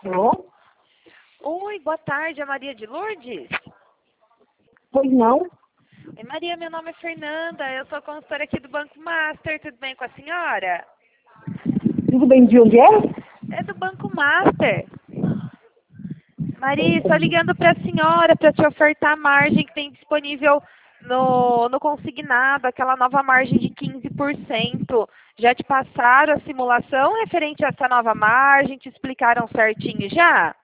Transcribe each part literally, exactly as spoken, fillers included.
Alô? Oi, boa tarde, é Maria de Lourdes? Pois não? Oi, Maria, meu nome é Fernanda, eu sou consultora aqui do Banco Master, tudo bem com a senhora? Tudo bem, de onde é? É do Banco Master. Maria, estou ligando para a senhora para te ofertar a margem que tem disponível no, no consignado, aquela nova margem de quinze por cento. Já te passaram a simulação referente a essa nova margem? Te explicaram certinho já?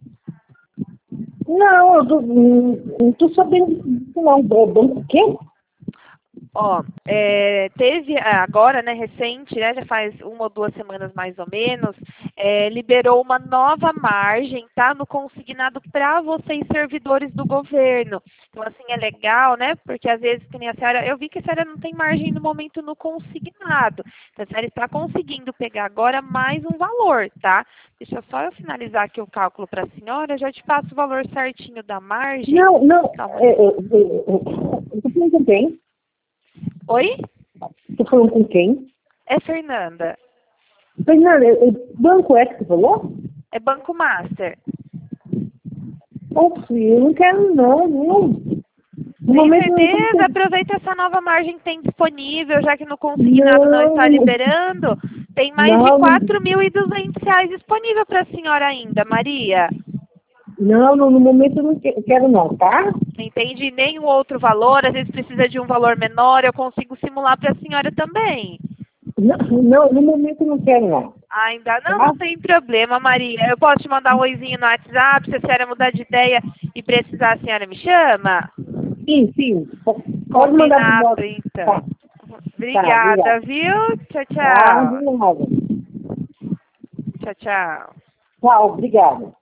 Não, eu tô- não não tô sabendo disso não. É banco o quê? Ó, é, teve agora, né, recente, né, já faz uma ou duas semanas mais ou menos, é, liberou uma nova margem, tá, no consignado para vocês servidores do governo. Então, assim, é legal, né, porque às vezes, que nem a senhora, eu vi que a senhora não tem margem no momento no consignado. Então, a senhora está conseguindo pegar agora mais um valor, tá? Deixa só eu finalizar aqui o cálculo para a senhora, eu já te passo o valor certinho da margem. Não, não. Calma. É, é, é, é, eu tô falando com quem? Oi? Tô falando com quem? É Fernanda. Fernanda, é, é, banco é que você falou? É Banco Master. Oxe, eu não quero não, não. No Tem momento eu não tô certeza? querendo. Aproveita essa nova margem que tem disponível, já que no consignado não está Não, liberando. Tem mais de não, quatro mil e duzentos reais disponível para a senhora ainda, Maria. não, não, no momento eu não que- quero não, tá? Entende? Nenhum outro valor, às vezes precisa de um valor menor, eu consigo simular para a senhora também. Não, não, no momento eu não quero não, Ainda não, tá? não tem problema, Maria. Eu posso te mandar um oizinho no WhatsApp, se a senhora mudar de ideia e precisar, a senhora me chama? Sim, sim. Pode mandar pro Combinado, meu. Tá, então. tá, Obrigada, obrigado. viu? Tchau, Tá, tchau. de nada. Tchau, tchau. Tchau, obrigada.